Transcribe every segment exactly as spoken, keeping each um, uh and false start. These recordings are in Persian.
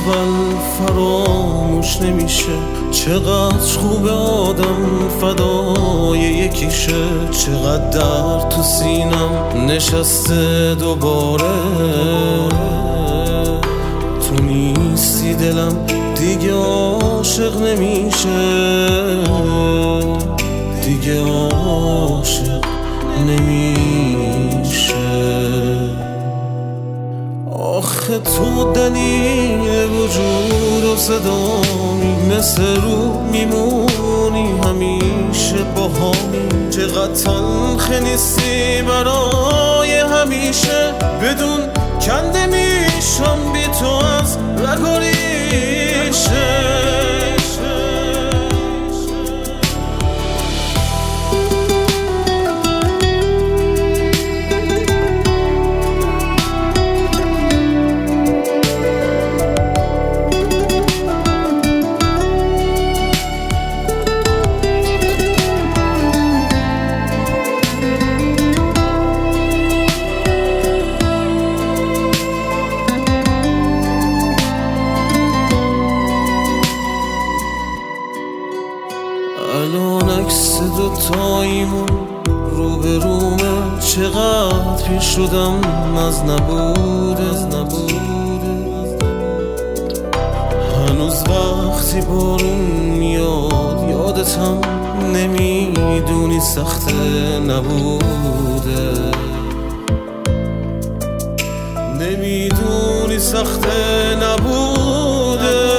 اول فراموش نمیشه. چقدر خوب آدم فدای یکیشه. چقدر درد تو سینم نشسته دوباره. تو نیستی دلم دیگه عاشق نمیشه. دیگه عاشق نمیشه. آخه تو دلیل وجود و صدامی، مثل رو میمونی همیشه با همی. چقدر تلخ نیستی برای همیشه. بدون کنده میشم بی تو از رگ و ریشه. الان عکس دوتاییمون رو به رومه. چقدر پیش شدم از نبوده. هنوز وقتی بارون میاد یادتم نمیدونی سخته نبوده. نمیدونی سخته نبوده.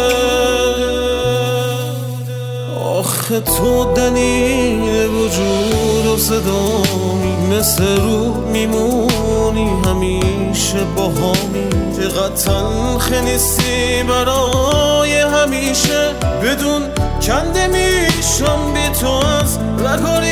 آخه تو دلیل وجود و صدامی، مثل رو میمونی همیشه با همی. چقدر تلخ نیستی برای همیشه. بدون کنده میشم بی تو از رگ و